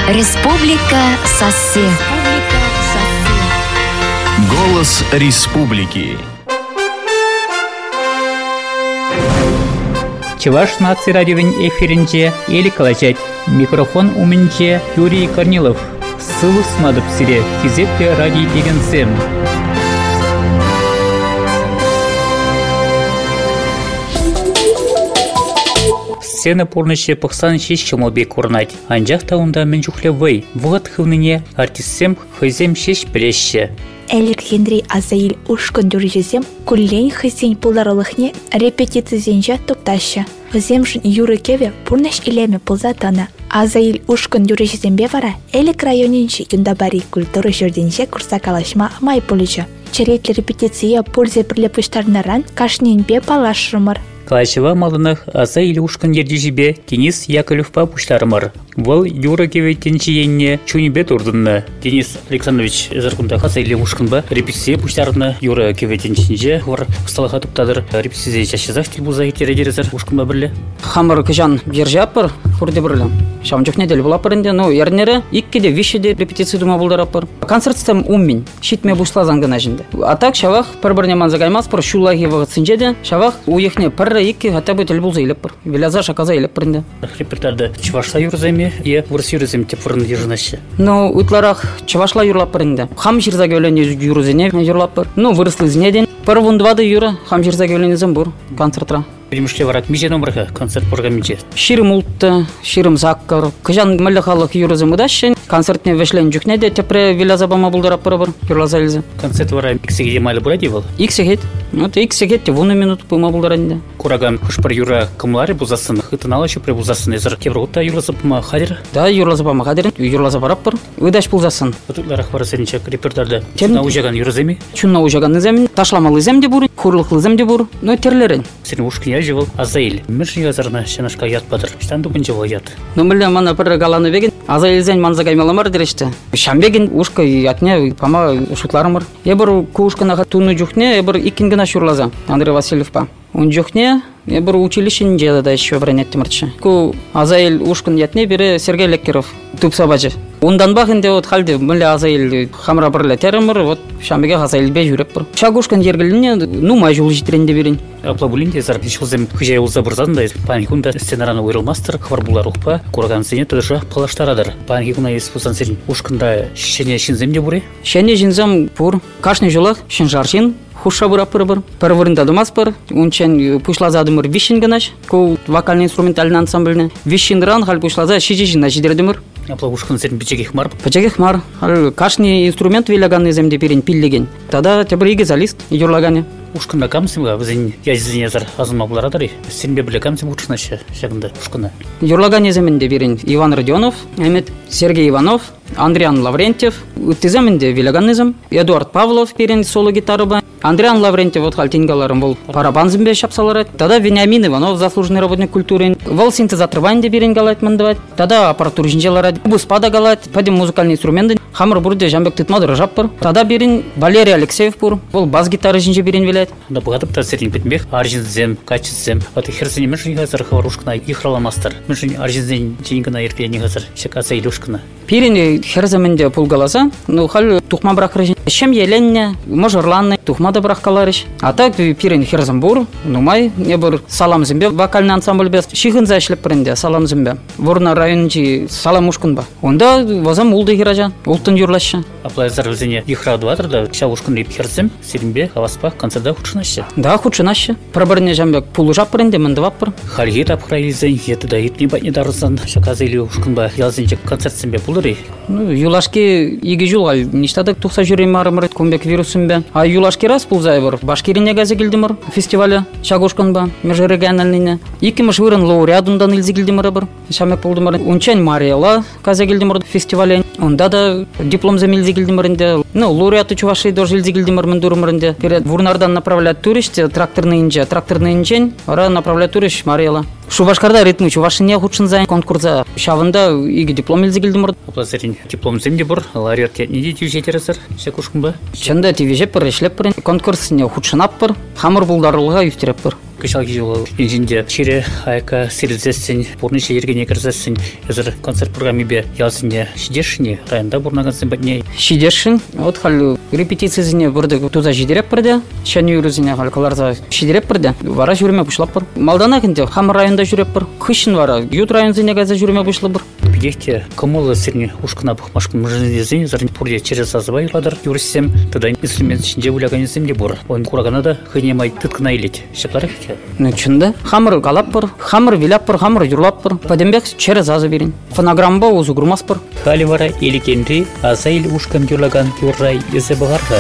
Республика Сассе. Голос республики. Чуваш нации радиовин эфиринче или калачать. Микрофон уминче Юрий Корнилов. Ссылу смадып сире физепте ради дегенсем. Сцена полностью пахсан шещему бек урнать. Анжах таунда менчухлевый. Вот хылныне артистсем хызем шеш преще. Элик Хенри Азаиль ушкын дюрежезем куллень хызень пуларылыхне репетицизенже топтаща. Хыземшин юры кеве пурнаш илеме пулзатана. Азаиль ушкын дюрежезембе вара Элик районинчи юндабари культуры журденже курсакалашма май пулыча. Черетли репетиция пользе прилепыштарнаран кашнинбе палашрымыр. Калачева малынах Азаиль ушкын ердежибе Денис Яковлевпа пуштармыр. Вол юры кеве тенчиенне чунибе турдынны. Денис Александрович заркунда Азаиль ушкынба репетиция пуштарны юры кеве тенчинже вар кысталаха туптадыр. Репетиция чашызах тилбуза етередерезер ушкынба бірле. Хамыр кыжан биржапыр курде бірле. Шам жоқ недель булапыр инде, но ернері иккеде вишеде репетиция дума булдарапыр. Концертстем уммин, шитме бушлазан гына жинде. А так шавах пір-бірне манзагаймас пыр шулаги вағытсынжеде, шавах уехне пір икки хотя бы тель булза илеппыр. Виляза шаказа илеппыр инде. Репертарды чувашла юрземе, и вырс юрзем тепвырын ержынаще. Ну, утларах чувашла юрлаппыр инде. Хам жирзаге өлен юрзене юрлаппыр. Ну, вырослы знеден. Пір вундвады юра, хам жирзаге өлен зымбур концертра. Примешле варат миже номерха концерт программиче. Ширым ултты, ширым заккар. Кыжан мөлі халық юрызым удащен. Концертне вешлен жүкнеде, тепре виляза бама булдырап пыры-бір, юрлаза елзе. Концерт вара иксеге емалі бұрады был? Иксегет. Вот иксегет, те вуны минут пыма булдырады. Кураган хышпар юра кымлары бузасын, хытыналы чупре бузасын, езір кеврғытта юрлаза бама хадир? Да, юрлаза бама хадир, юрлаза барап пыр, выдаш пулзасын. Бұтыларах бары сәрінчек репертарды чунна ужаган юрземе? Чунна ужаган земе, ташламалы земде бур, хурлықлы земде бур, но терлерен. Сен ушкин жевал Азаиль. Мишни язарна шанашка ят падыр. Штан дубынчы ят. Но мілі мана пір галаны беген, Азаиль зен манзагаймаламар дерешті. Шамбеген ушка ятне пама шутларымыр. Ебір кушканаға туны жүхне, ебір икінгіна шурлаза, Андрей Васильевпа. Он жүхне, ебір училищен жеді еще вренеттіміртші. Ку Азаиль ушкан ятне бері Сергей Леккеров, тупсабачы. Ондан бақынде от халде мілі Азаиль хамра бірлі терімір, вот Шамбеге Азаиль бе жүріп бір. Шагушкан ергіліне, ну май жол житренде берін. Аплабулинде зар ишылзем хыжай улза бұрзандай, паникунда сценараны ойрылмастыр, хвар булар ұқпа, кураган сене тұдыша палаштарадыр. Паникуна еспусан серін ушкында шене шинземде бұре? Шене шинзем бұр, кашны жолақ, шын жаршин, хуша бұра пыр-бір. Пір-бірінде думас пыр, ончен пушлазадымыр вишин гынаш, ку вокально-инструментальный ансамбльны. Вишин ран, хал пушлаза шижижина жидердімір. Апла ушкын серін печегех мар? Печегех мар. Кашны инструмент виляганный земде перен пиллеген. Тада тебір иге залист, юрлагане. Ушкында камсымға візін язызынезар азынма бұларадыр. Сенбе біле камсым ұтшынашы шағында ушкында. Юрлагане земінде берен Иван Родионов, Эмет Сергей Иванов, Андриан Лаврентьев, үттіземінде виляганнызым, Эдуард Павлов берен соло гитарыба, Андриан Лаврентьев от халтингаларым бол парабан зембе шапсалары, тада Вениамин Иванов, заслуженный работник культуры, вол синтезатор ванде берен галайт мандавать, тада аппаратур жинжелары, буспада галайт, падем музыкальный инструменты, хамыр бурде жамбек тытмадыр жаппыр, тада берен Валерий Алексеев бур, вол бас-гитары жинже берен вилет. Да бұғатып та серін бетмек, аржинзем, качызем. Аты херсене мүшін ғазыр хаварушкына ихраламастыр. Мүшін аржинзен жингіна ерпені ғазыр, шек Азаиль ушкына. Пирин херземінде пулгаласа, ну хал тухма бракрыжын. Шем еленне, можырланны, тухма да браккаларыш. А так пирин херзембур, ну май, не бір салам зембе, вокальный ансамбль без шихынза эшлеп бірінде, салам зембе. Ворна райончи салам ушкын ба. Онда вазам улды хиража, ултын юрлашы. Аплайзар візіне ихраду атыр да, ша ушкын рейп херзем, серінбе, хаваспақ, концерда худшынашы. Да, худшынашы. Пробіріне жамбек пулу жап бірінде, міндівап бір. Хальге тапқырайлызен, еті да етне бәтне дарызан, шак Азаиль ушкын ба, ялзенчек концерт зембе бұлыры. Ну, юлашки иги жулғал, ништадық тұқса жүрей марымыр, көмбек вирусым бе. А юлашки раз пулзай бір, Башкирине газы келдімір, фестивалі, шагушкан ба, межрегиональныне. Икіміш вырын лауреадундан илзі келдімір бір, шамек пулдымыр. Ончен Мариэла газы келдімір фестивалі. Онда да диплом замилзі келдімірінде. Ну, лауреаты Чувашии дожи илзі келдімір міндұрымырінде. Перед Вурнардан направлять туристе, тракторный инжен, ара направлять турист Мариэла. Шубашкарда ритмы Чувашине худшын зайын конкурса. Шавында иги диплом илзі келдімір. Оплазерин диплом земде бұр, лауреат неде тюжетересір, шек ушкын ба? Чында тивеже пір, ешлеп пір, конкурс не худшынап пір, хамыр бұлдарылыға юфтереп пір. кышал жыл инженде чире айка сирзесин бурниче ергене кирзесин эзер концерт программебе языне шидешни районда бурнагансın батне шидешин вот хал репетициясыне бurde туза жидереп бирде шанюрузине хал каларда шидереп бирде вара жүрме бушлап бар малдана кинде хам районда жүреп бар кышын вара ют районзыне газа жүрме бушлап бар бидехте комолы сирне ушкына бухмашкын мужнезин зарни пурде через сазбай ладар юрсем тогда инструмент içinde улаганесем де бор он кураганада хынемай тыткына илет шаплар ке ну чында хамыр галап бар хамыр вилап бар хамыр юрлап бар падембек через азы берин фонограмма узу гурмас бар халивара иликенри азаил ушкан юрлаган юррай эзе багарга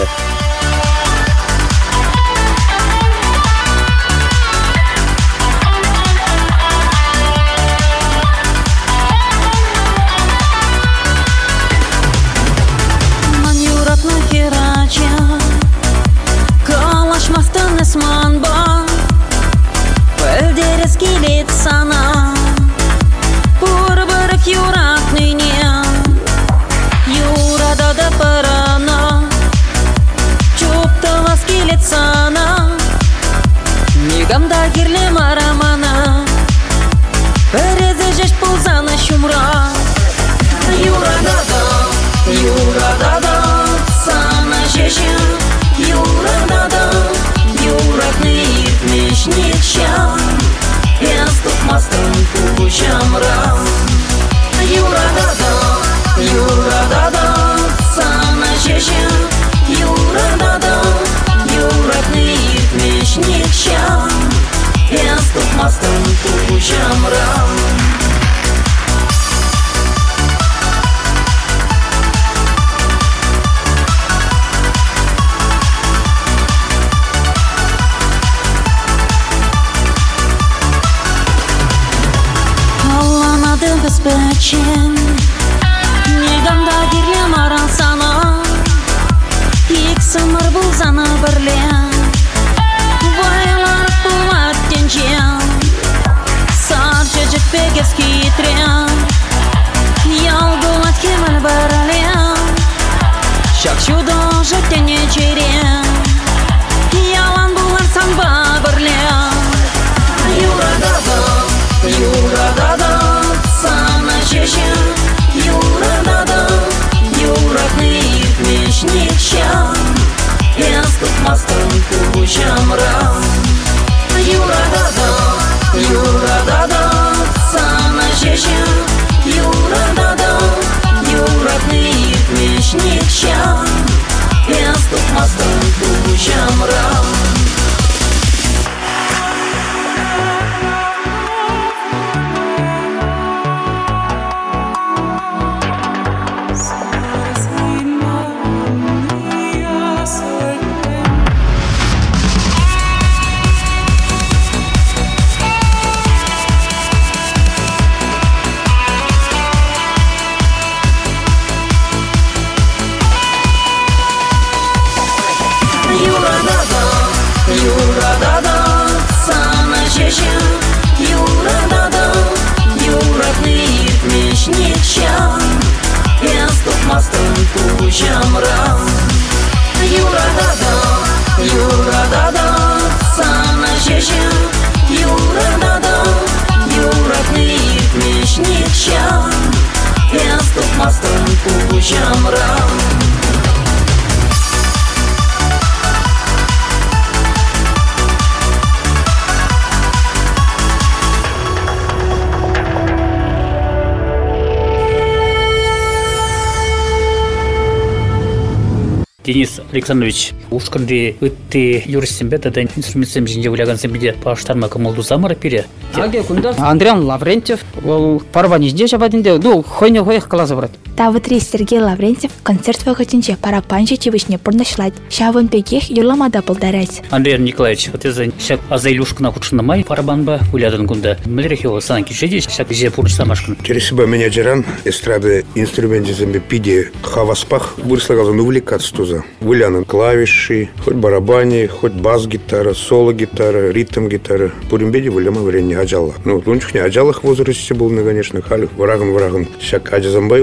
Денис Александрович, ушканды ытты юрсембе тадан инструментсем жинже улагансем биде паштарма камалду замара пире. Аге кунда Андриан Лаврентьев, ол парванизде жабадинде, ду хойне хоях калаза брат. Тавытри Сергей Лаврентьев концерт вахатинче парапанче чивышне пурнашлать. Шавын пекех юрламада пылдарать. Андрей Николаевич, вот это шак азайлюшкана худшынамай парабанба улядан кунда. Млерехева санки жеди шак же пурч самашкан. Тересиба менеджеран эстрады инструментизембе пиде хаваспах вырслагазан увлекаться туза. Вылянан клавиши, хоть барабане, хоть бас-гитара, соло-гитара, ритм-гитара. Пуримбеди выляма время аджала. Ну, лунчухне аджалах в возрасте был, конечно, халю. Вараган. Шак аджазамбай удошла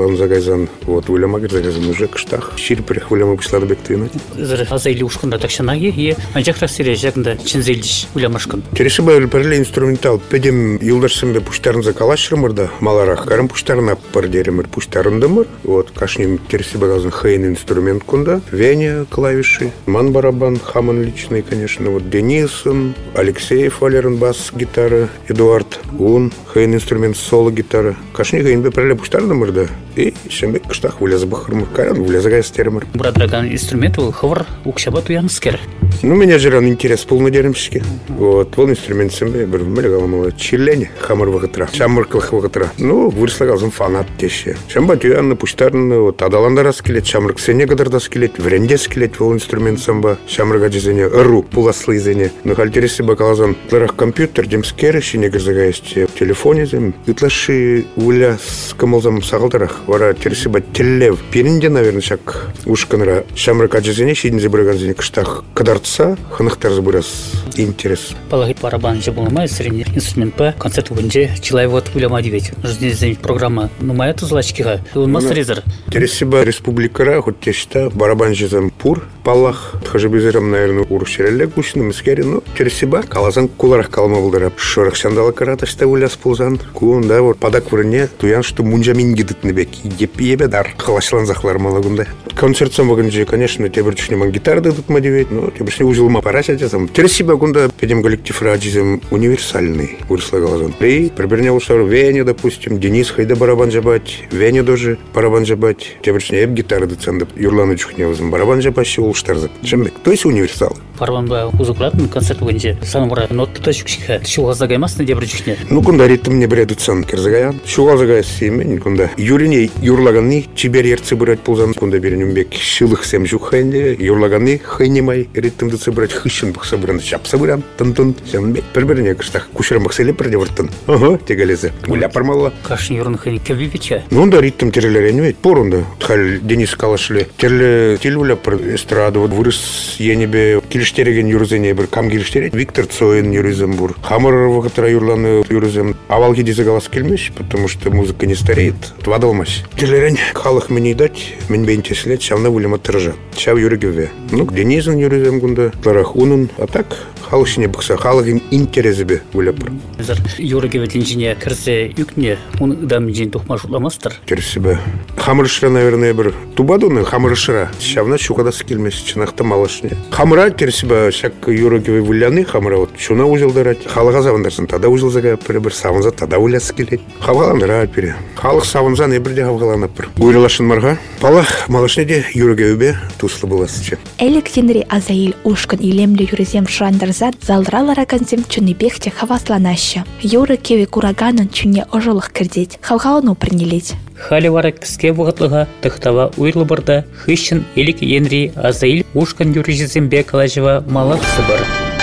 он загайзан, вот улямагер загайзан уже кштах. Ширпрех уляма пошла до бектына. Азайли ушканда такшанаги и анчах рассире жакында чинзелдиш улямашкан. Тересиба перле инструментал. Педем юлдарсымбе пуштарын закалашрымырда, маларах карым пуштарына пардеремер пуштарындымыр. Вот кашним тересиба газан хейн инструмент кунда. Веня клавиши, ман барабан, Хаман личный, конечно. Вот Денисон, Алексеев Валерин бас-гитара, Эдуард Ун, хейн инструмент соло-гитара. Кашни хейн бе перле пуштарындымыр да. И шембек кштах вылез бахырмыр, каран вылез гайстермыр. Брадраган инструмент был ховар укшабат уянскер. Ну, меня жиран интерес полный деремшки. Вот, вон инструмент сембе, бір мелегаламала чилени, хамар вагатра, чамыркалых вагатра. Ну, вырслагазым фанат теше. Шамбат уянны пуштарны, вот, адаланда раскелет, чамырк сене гадарда скелет, вренде скелет, вол инструмент самба, чамырга жезене, ыру, пуласлы зене. Ну, хальтереси бакалазан, ларах компьютер, демскеры, шинегер загаясте, в телефоне зем, итлаши уля с камалзам сагалдарах, вара тересиба теллев. Перенде, наверное, шак ушканра, чамырка жезене, шидин зебрагазене, кштах кадарца, ханахтар забырас интерес. Полагает барабан же был мой средний инструмент по концерту венже человек вот уляма девять. Жизнь программа, ну моя то злачкига, он мастеризер. Тересиба республикара, хоть тешта, барабан жезем пур, палах, хажебизерам, наверное, урушереле гусину, мискери, ну, тересиба, калазан куларах калма булдыра, шорах сандала карата, что уля сползан, кун, да, вот, падак врне, туян, что мунджамин гидит небек, ебедар, халашлан захлар малагунда. Концерт сам ваганджи, конечно, тебе бричнеман гитар дадут мадивет, ну, тебе бричне узел мапарася, там, тересиба гунда, педем коллектив раджизем универсальный, выросла галазан. И приберня ушару Веня, допустим, Денис хайда барабан жабать, Веня тоже барабан жабать, тебе бричне эб гитара дацанда, Юрлану чухневазам, барабан жабать, улштарзак. Шембек, то есть универсалы. Барабан ба узуклатын концерт венже, санамура нотты ташукшиха, шуга загаймасны дебр чухне. Ну, кунда ритм не бредут сан керзагаян, шуга загая семен, кунда. Юрине юрлаганны, чибер ерцы брать пулзан, кунда беренюмбек, шилых сем жухайнде, юрлаганны хайнимай, ритм дцы брать хыщен бах собран, шап собран, тын-тын, сембек. Перберне кштах, кушерам бахселе предевартын. Ага, тегалезе. Уля пармалла. Кашин юрн хайни кевивича. Ну, да, ритм терлерен ведь, порунда. Тхаль Денис калашле. Терле тилуля про эстраду, вот вырос енебе, килиштереген юрзене, бір кам килиштерет. Виктор Цоин юрзембур. Хамар вагатра юрланы юрзем. Авалги дизагалас кельмеш, потому что музыка не стареет. Твадалмаш. Терлерен халах мне дать, мен бентес лет, шавна вулема тержа. Шав юргеве. Ну, Денизен юрзем гунда, Ларах Унун, а так халышыне бықса, халығын интересебе вуляпыр. Юргеве инженер кірсе юкне, он дам жин тухма жутламастыр. Терсебе. Хамыршыра, наверное, бір тубадуны хамыршыра. Шавна шукадасы келмес, чынақта малышыне. Хамыра терсебе, шак юргеве вуляны, хамыра вот чуна узел дарать. Халыға завандарсын, тада узел зага бір савынза, тада улясы келет. Хавгаландыра пире. Халық савынза не бірде хавгаланапыр. Уйралашын марға. Палах малышнеде юргеве туслы боласычы. Элек тенри Азаиль ушкан илемле юрзем шрандарзат залдралара канзем чунебехте хавасланаща. Юры кеви кураганын чуне ожолых кірдет. Хавгалану принелеть. Хали варак кіске вғытлыға тұқтава уйрлы бұрда хыщын елік енри Азаиль ушкан юржезембе калажыва малақ сыбыр.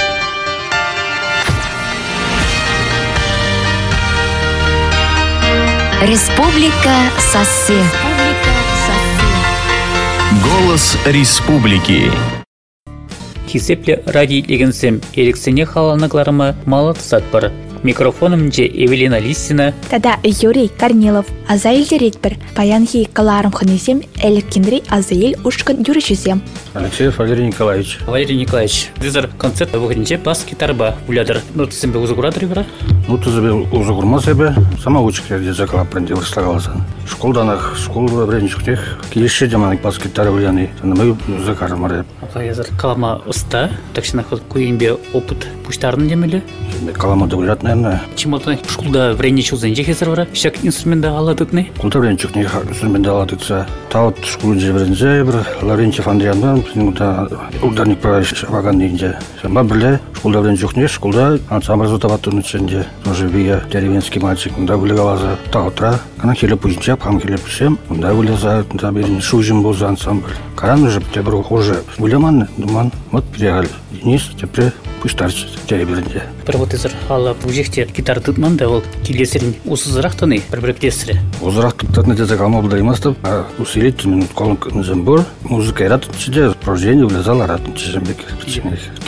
Республика Сассе. Голос республики. Кисепле ради легенсем элексене халаныкларыма малы тысат бар. Микрофоным же Эвелина Листина. Тада Юрий Корнилов. Азаиль директор. Паянхи каларым ханезем элек кенри Азаиль ушкан юржезем. Алексеев Валерий Николаевич. Валерий Николаевич. Дизер концерт вғынче бас гитарба улядыр. Ну тізімбе узугурадыр бара? Ну тізімбе узугурма себе. Сама учеклерде закала прендел слагаласан. Школданах, школда бренчуктех. Килешше деманик бас гитара уляны. Мы закарым ареп. Языр калама уста. Такшынах куинбе опыт пуштарын демелі? Калама да улят, наверное. Чемото школда времени чулзенже хезір бара? Шак инструмента аладыкны? Школда бренчук не инструмента аладыкса. Та вот школын же брензе бір Лаврентьев Андрияндан. Ударник правиш ваган дейінже. Сәмба бірле школда бренчук не школда ансамбль зутаваттың үтсенде. Тоже вия деревенский мальчик. Да вылегалаза та утра. Кана келіп үзінчеп, хам келіп үзсем. Да вылеза, да берін шужим был за ансамбль. Каран уже тебір уже вылеман, думан. Вот приехали. Денис, теперь пусть тарчит. Тереберінде. Бір вот езір ала бұжекте гитар тұтман да ол келесерін усызырақтыны бір-біріктесірі. Усызырақтықтарны дезек алма бұлдаймастып, усилить минут колын нызым бұр. Музыка яратынчыде, прождение влезал аратынчы жембек. Тілде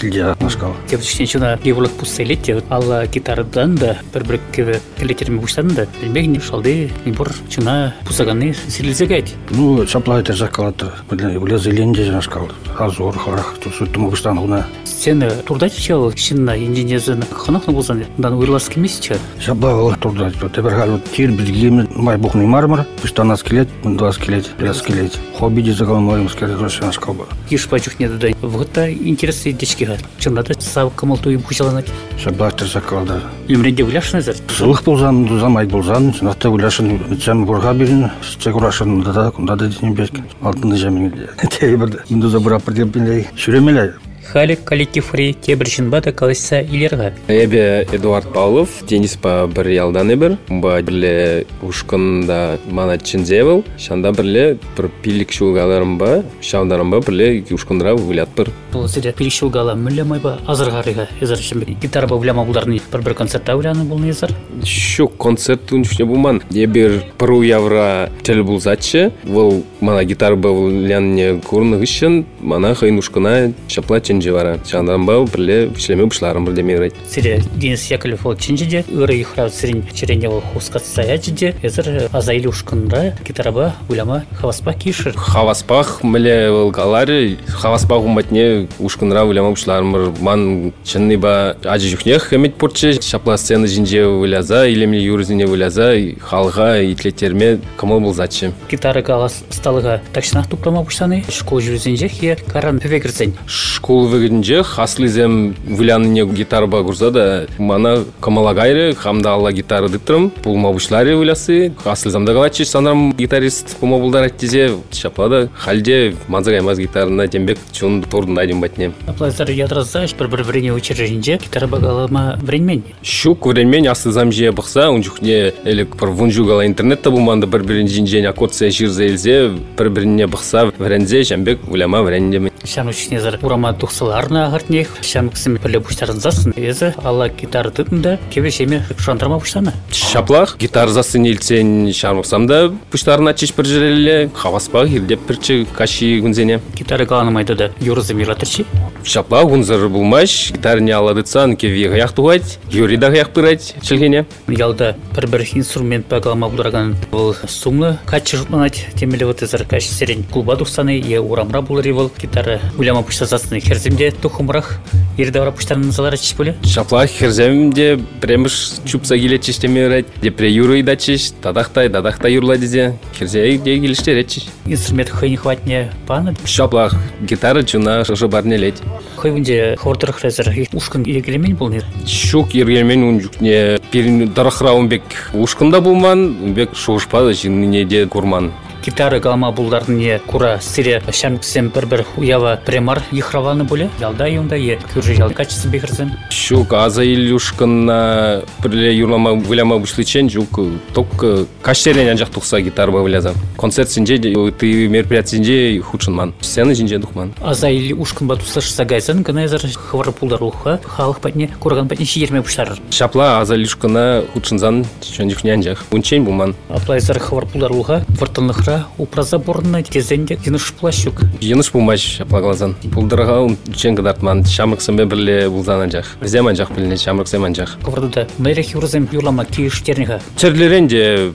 нашкал. Тевчне чуна евлык пуселете алла гитарадан да бір келетерме буштан да билмегин шалды бор чуна пусаганы силизегайт. Ну, шаплайтер закалатыр. Бля зеленде нашкал. Азор харах тусуттум буштан гына. Сен турдать чел шинна инженезен ханахны болсан дан уйрлас кимисче. Шаплавал турдать. Тебергал тир билгим май бухный мармар. Буштан скелет, 2 скелет, 3 скелет. Хобби закал моим скелет нашкал. Иш пачухне да. Вот интересные дечки. Чунда сав камалтуй бушаланат. Шаплайтер закалда. Юмреде уляшны зар. Сылых болзан, замай болзан. Нахта уляшын чам бурга бирин. Чегурашын да динбек. Алтын жамин. Тебер. Минду забыра протепилей. Шүремелей. Халик коллектив-фри тебіршін бада қалыса илерға. Эбе Эдуард Павлов, теннис па бір ялдан ебір. Ба бірле ушқында мана чынзевіл. Шанда бірле бір пилік шулғаларым ба, шаударым ба бірле ушқындыра вылят бір. Бұл сиде пилік шулғала мүлемай ба азырғарыға езір гитара ба вляма бұлдарны бір концертта вляны болны езір? Шук концерт үншне бұлман. Ебір пару явра тел бұлзатшы. Бұл мана гитара ба вляны көріні ғышын, мана хайын ушқына шапла ченжевара. Шандан ба бірле бішлеме бұшларым бірде мейрайд. Сиде Денис Яковлев ол ченжеде, өрі ихрау сирин черене ол хускатса яджеде, езір азайлы ушқында гитара ба вляма хаваспа кишір. Хаваспах міле ғалары, хаваспах уматне ушқындыра вляма бұшларым бір. Ман чынны ба ажы жүхнех әмет порчы, шапла сцена жинже выляза, илемлі юрізіне выляза, халға, итлетерме камыл бұлзатшы. Гитара галас сталыға такшынақ туплама бұштаны, школ жүрізінже хе каран пөвегірсен. Школ вегінже хаслызем выляныне гитара ба гурза да мана камалагайры, хамда алла гитара дыктырым, пулма бұшлары вылясы, хаслызамда галачы, санарам гитарист пулма бұлдар әттезе, шаплада халде мазагаймаз гитарына тембек чон тордын айдым батне. Аплайзар ядраза, бір врене учрежденже гитара ба галама времен. Шук времен асылзам же бақса, он жүхне элек бір вунжу гала интернетта бұлманды бір-бірін жинжен акотция жирзе елзе, бір-біріне бақса врензе, жәмбек вляма врендеме. Шам учнезар урама тухсаларна ағартнех, шам кісіме пілі бұштарын засын, езі алла гитара дытында кебе шеме шандрама бұштаны. Шаплах, гитара засын елсен шармықсамда бұштарын ачыш бір жерелі, хаваспақ елдеп бірчі каши күнзене. Гитара галанымайды да юрызы миратырчы? Шаплах ғынзыр бұлмаш, гитара не аладыцан кеве ғаяқ туғайд, юрида ғаяқ бірайд чілгене. Ялда бір инструмент бағалама бұлдарған бұл сумлы качы жұтманат темелі ватызар каши серен клуба дұқсаны е урамра бұлары бұл гитара уляма пұштазасыны херземде тұқымырақ ердавара пұштарын назалар ачыш бөлі? Шаплах херземде премыш чупса келетчіш темерайд, депре юры идачыш, дадақтай юрла дезе, херзей де келіштер етчіш. Инструмент хай не хватне паны? Шаплах гитара чуна шышы барне лет. Хай вынде хортырық рәзір ушқын егелемен бұл не? Шук ергелемен он жүкне перін дарықыра онбек ушқында болман, онбек шоғышпады жинне де көрман. Гитара галама бұлдарыне кура сире шамкісен бір уява премар ехраваны боле? Ялда юнда е күржі жал качысы бекірзен? Шук аза илюшқына бірле юрлама віляма бұшлычен жүк ток каштерен анжақ тұқса гитара ба віляза. Концерт сінже, ты мероприятие сінже худшын ман. Сцена жинже дұқман. Аза илюшқын ба тұсашыса гайзан, гына езар хвары пулдар ұлға, халық патне, курган патне шиерме бұштарыр. Шапла аза илюшқына худшынзан чөн жүхне анжақ. Унчен бұлман. Аплайзар хвар пулдар ұлға, вартынлықра упраза борынна кезенде еныш плащук. Еныш бұлмаш шапла глазан. Пулдырға учен кадартман. Шамрықсымбе бірле бұлзан анжақ. Зем анжақ біліне, шамрықсем анжақ. Ковардуда мэрих юрзем юрлама киіштерніға. Черлеренде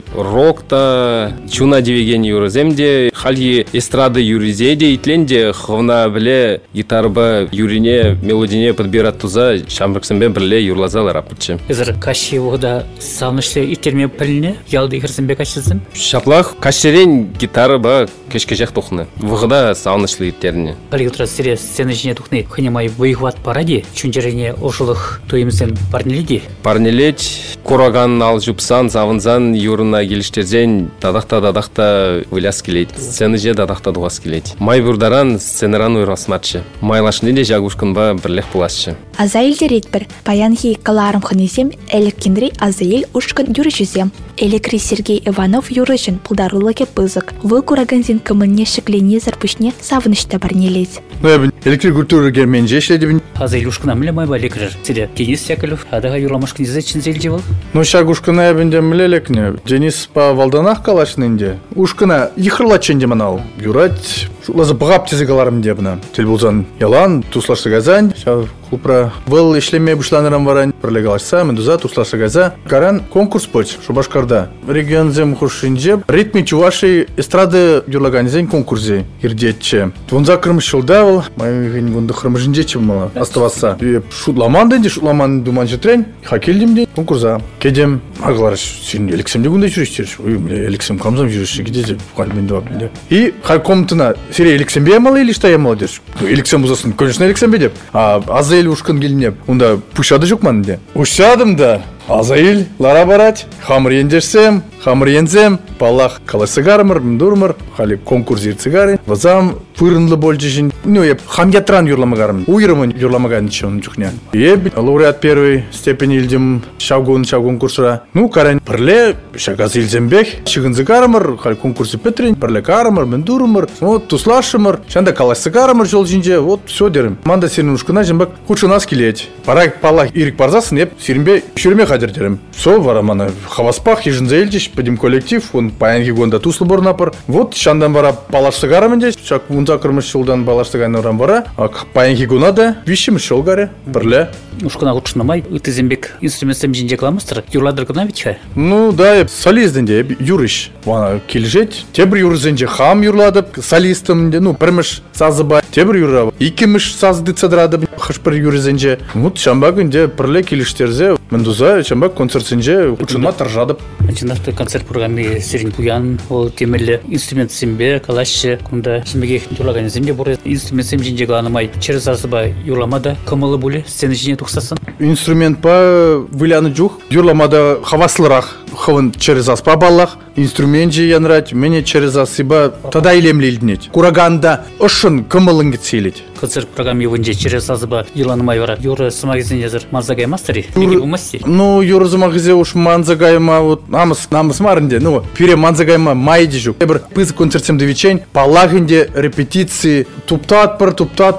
рокта, чуна девеген юрземде, хальи эстрады юризеде, итленде ховна біле гитарба юрине, мелодине подбират туза, шамрықсымбе бірле юрлазал рапырчы. Езір каши оғда саунышлы итерме піліне, ялды ихірсімбе кашызым? Шаплах кашерен гитара ба кешкежек тухны. Вғыда саунышлы иттеріне. Қалиутра сире сцена жіне тухны хынемай выйғват паради, чүнжерене ошылық тойымызен парнеледи? Парнелет, кураган ал жупсан, завынзан, юрына келіштерзен, дадақта выляс келейд. Сцена же дадақта дуғас келейд. Май бұрдаран сценаран ойрасматшы. Майлашны де жагушкын ба бірлех пуласшы. Азаил дерет бір, паянхи каларым хынезем, әліккендірей Азаил ушкын юрышызем. Элекри Сергей Иванов юрышын пулдарылыке пызык. Вы кураганзин кымынне шыклене зарпышне савынышта барнелез. Электри культура герменже шледебін. Азаил ушкына мілі майба лекрер. Сиде Денис Яковлев, адаға юрламашкын езі чынзел жевал? Шагушкына әбінде мілелекне. Денис па валданақ калашнынде. Ушкына ихырла ченде манал. Юрать Шулазы бұғап тезек аларым деп бuna. Тел болсан ялан, туслашы газан, шау клубра. Был ишлеме бушланырам варан, пролегалашса, мендуза, туслашы газа. Каран конкурс поч, Шубашкарда. Регион зем хушинже, ритми чуваши эстрады юрлаганизен конкурсе ирдетче. Твонза кырмыш шулдавыл, май ген гунды кырмышынже чымала оставаться. Шутламан денде, шутламан думан жетрен, хакелдим ден конкурса. Кедем агларыш, сен элексемде гундай жүрүштериш. Ой, бля, элексем камзам жүрүші кедезе, кальмен два бля. И комнатына серия элексембе ямала или что ямала деш? Элексем бузасын, конечно, элексембе деп. А Азаэль ушкан келіне, онда пушады жоқ ман де. Ушадым да. Азаэль, лара барать, хамыр ендерсем, хамыр ензем, палах каласыгармыр, мдурмыр, хали конкурс ирцыгары, вазам фырынлы больчишин. Ну, еп хамьятран юрламагарым, уйрымын юрламаган чон чухня. Еп лауреат первой степени илдим шагун курсра. Ну, карен прле, шагаз илзембех, шигынзыгармыр, хали конкурсы петрин, прле кармыр, мдурмыр, вот туслашымыр, шанда каласыгармыр жол жинже, вот все дерим. Манда сенин ушкына жембак худши нас келеть. Пара палах ирик парзасын, еп сиринбе шүрме хадердерим. Со варамана хаваспах ежинзаэльдиш, подим коллектив, он паянги гонда туслы бор напыр. Вот шандан вара палашсыгарым здесь, шак унза кырмыш жолдан палашсыгарым вара, а паянги гонада вишим шолгаре, прле. Ушкана худшынамай, ытызембек инструментсем жинже каламыстыр, юрладыр гына битча. Ну да, солизденде юриш. Вана келжет, тебір юрзенже хам юрладып, солистымде, ну пірміш сазыба, тебір юра, икиміш сазды цадрады, хашпыр юрзенже. Вот шамбагынде прле келіштерзе, мендуза шамбаг концертсенже учынма таржадып. Начинавты концерт программе серин пуян, ол темелі инструмент сембе, калашчы, кунда сембеге юрлаган земде боры, инструмент сем жинже галанымай, через азыба юрламада, кымылы боле, сцены жине тухсасын. Инструмент па выляны жух, юрламада хаваслырах, хавын через аз па баллах, инструмент же янрать, мене через аз сиба тада илемле илднеть. Кураганда ошын кымылын кетселеть. Концерт программе вынже через азыба юрланымай вара, юры сымагызен языр манзагай мастери, неге бумасти? Ну, юры сымагызе уж манзагайма, вот намыс марынде, ну, пире манзагайма майди жук. Эбір пыз концертсемді вечень, палағынде репетиции, туптатпыр,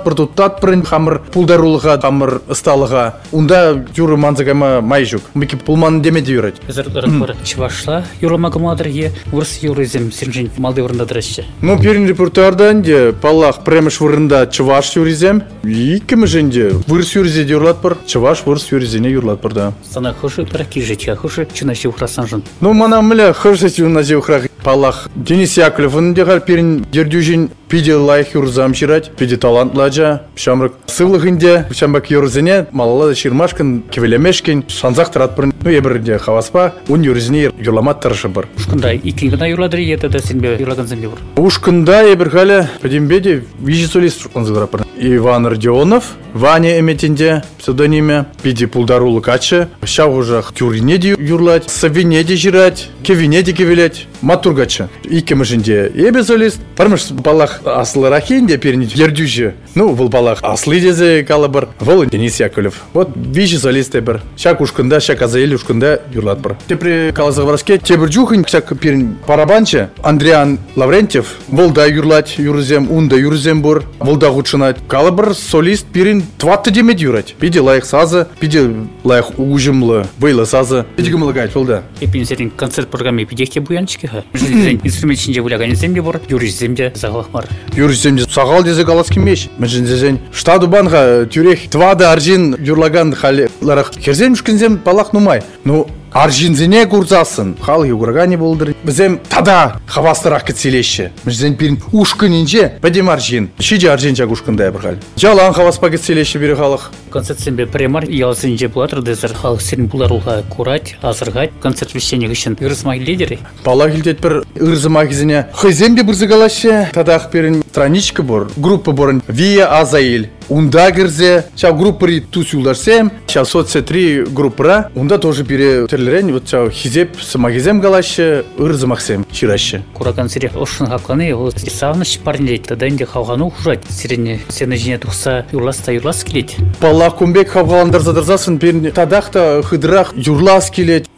хамыр пулдарулыға, хамыр ысталыға. Унда юры манзагайма май жук. Меки пулманы демеде юрать. Зырдыры чывашла, юрыма кымладыр е, урыс юрызем сиржен малды вырындадыр әші. Ну, перін репертуардан де палақ премеш вырында чываш юризем, икімі женде вырыс юризеде юрлатпыр, чываш вырыс юризене юрлатпыр, да. Сана хышы піраки жеча, хышы чынаши ухрасан жын. Ну, мана мля, хышы чынаши ухрах. Палах Денис Яковлев, дегар перін дердюжин пиде лайх юрзам ширать, пиде талант ладжа, шамрак сывлыгынде, шамбак юрзене, малалада ширмашкин, кевелемешкин, шанзак таратпырын, ну ебірде хаваспа, он юрзене юрламат тарышы бар. Ушкында икен гына юрладыр еді да сенбе юрлаган земде бар. Ушкында ебірхалі, подембеде, вижи солист ушканзыграпыр. Иван Родионов, Ваня эметинде, псевдониме, пиде пулдарулы качы, шауғыжақ тюринеде юрлать, савинеде жирать, кевинеде кевелять, матургачы. Икемі жінде ебе солист, пармыш балақ аслы рахинде періне ердюжі. Ну, бұл балақ аслы дезе калабыр, бұл Денис Яковлев. Вот вижи солист ебір. Шак ушкында, шак Азаэль ушкында юрлат бір. Тепре калазығвараске тебір жухын, шак перін парабанчы, Андриан Лаврентьев, бұл да юрлать юрзем, унда юрзем бұр, бұл да ғучынат. Калабыр солист перін тватты демет юрать. Пиде лайық сазы, пиде лайық уғыжымлы, вайлы сазы. Пиде гымылығайт, бұл да. Епин серин концерт программе пидехте буянчики ха. Инструмент ішінде бұлаған земде бар, юриземде зағылық бар. Юриземде сағал дезе қаласкен меш. Мәжіндезен штаду банға тюрех твады аржин юрлаган халиларақ. Керзен мүшкінзем балақ нумай. Ну, аржинзене курзасын. Хал юграгани болдыр. Бізем тада хавастырақ кетселеші. Мүжден перін ушкынинже бәдем аржин. Шиде аржин жақ ушкындай бір хал. Жалан хаваспа кетселеші бері халық. Концерт сембе премар ялсынже бұлатыр дезір халық сенің бұларулға курать, азырғать. Концерт вещенек үшін ырзымай лидері. Пала келдет бір ырзымай кезіне. Хайземде бірзі қалашы. Тадақ перін страничка бор. Группа борын. Вия Азаэль. Унда кірзе, ша группари тус юлдарсем, ша соцсетри группара, унда тоже пере терлерен, вот ша хизеп самагизем галашы, ырзымақсем, ширашы. Кураган сире ошын хапқаны, ол сағыныш парнелет, тада инде хавғану хужать, сирене сені жіне тұқса юрлас келет. Палақ күмбек хавғаландар задырзасын, перін тадақта хыдырақ юрлас келет.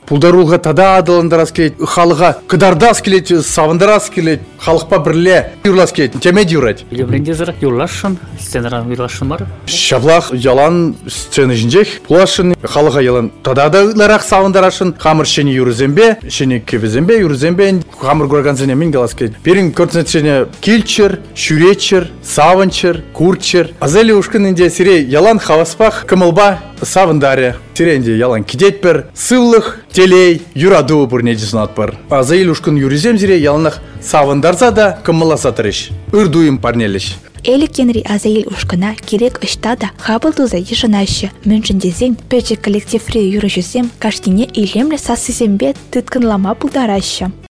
пулдарулға тада адыландарас келет, халыға кыдардас келет, савындарас келет, халықпа бірле юрлас келет, темед юрать. Илемренде зырық юрлашын, сценарам юрлашын бар. Шаблах ялан сцена жинжех, пулашын, халыға ялан тада да ларақ савындарашын, хамыр шені юрызембе, шені кевізембе, юрызембе, хамыр көрганзіне мен галас келет. Берін көртінетшені килчер, шүречер, савынчер, курчер. Азели ушкын инде сире ялан хаваспах кымылба савындаре. Сиренде ялан кидет бір, сывлық, телей, юраду бір недесінат бір. Азели ушкын юризем зире яланах савындарса да кымыласа тырыш. Үрдуым парнеліш. Элик Генри Азаил ушкына керек ыштада хабыл туза ешынашы. Мөнчіндезен пөчі коллективре юрыжызем каштине илемлі сасызембе тыткынлама пулдарашы.